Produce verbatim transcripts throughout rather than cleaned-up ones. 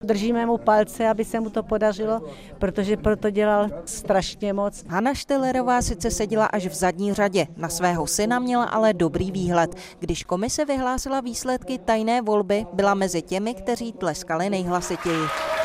Držíme mu palce, aby se mu to podařilo, protože proto dělal strašně moc. Hana Štelerová sice seděla až v zadní řadě, na svého syna měla ale dobrý výhled. Když komise vyhlásila výsledky tajné volby, byla mezi těmi, kteří tleskali nejhlasitěji.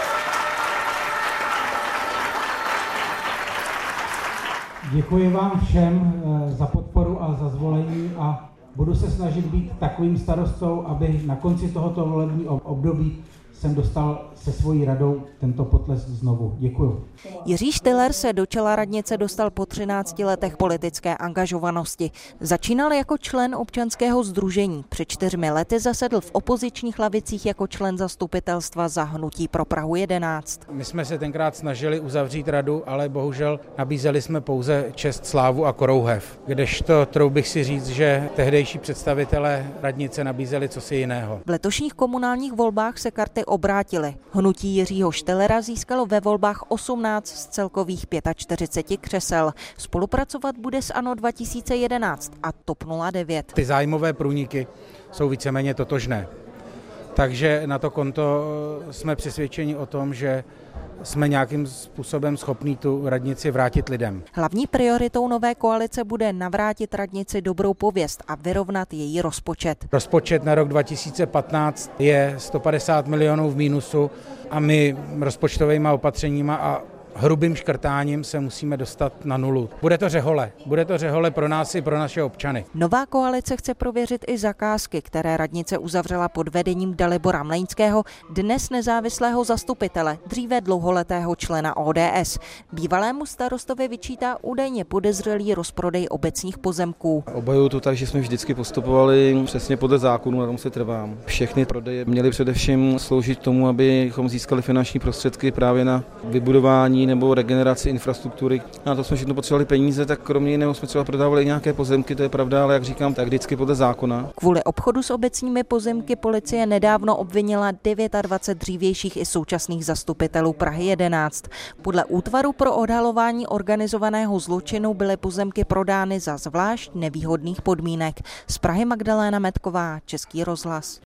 Děkuji vám všem za podporu a za zvolení a budu se snažit být takovým starostou, aby na konci tohoto volebního období jsem dostal se svojí radou tento potlesk znovu. Děkuju. Jiří Štiller se do čela radnice dostal po třinácti letech politické angažovanosti. Začínal jako člen občanského sdružení. Před čtyřmi lety zasedl v opozičních lavicích jako člen zastupitelstva za Hnutí pro Prahu jedenáct. My jsme se tenkrát snažili uzavřít radu, ale bohužel nabízeli jsme pouze čest, slávu a korouhev. Kdežto trou bych si říct, že tehdejší představitelé radnice nabízeli cosi jiného. V letošních komunálních volbách se karty obrátily. Hnutí Jiřího Štillera získalo ve volbách osmnáct z celkových čtyřiceti pěti křesel. Spolupracovat bude s ANO dva tisíce jedenáct a TOP nula devět. Ty zájmové průniky jsou víceméně totožné. Takže na to konto jsme přesvědčeni o tom, že jsme nějakým způsobem schopní tu radnici vrátit lidem. Hlavní prioritou nové koalice bude navrátit radnici dobrou pověst a vyrovnat její rozpočet. Rozpočet na rok dva tisíce patnáct je sto padesát milionů v mínusu a my rozpočtovými opatřeníma a hrubým škrtáním se musíme dostat na nulu. Bude to řehole. Bude to řehole pro nás i pro naše občany. Nová koalice chce prověřit i zakázky, které radnice uzavřela pod vedením Dalibora Mlejnského, dnes nezávislého zastupitele, dříve dlouholetého člena O D S. Bývalému starostovi vyčítá údajně podezřelý rozprodej obecních pozemků. Obajuju to tak, že jsme vždycky postupovali přesně podle zákonů, na tom se trvám. Všechny prodeje měly především sloužit tomu, abychom získali finanční prostředky právě na vybudování nebo regeneraci infrastruktury. Na to jsme všechno potřebovali peníze, tak kromě jiného jsme třeba prodávali nějaké pozemky, to je pravda, ale jak říkám, tak vždycky podle zákona. Kvůli obchodu s obecními pozemky policie nedávno obvinila dvacet devět dřívějších i současných zastupitelů Prahy jedenáct. Podle Útvaru pro odhalování organizovaného zločinu byly pozemky prodány za zvlášť nevýhodných podmínek. Z Prahy Magdalena Metková, Český rozhlas.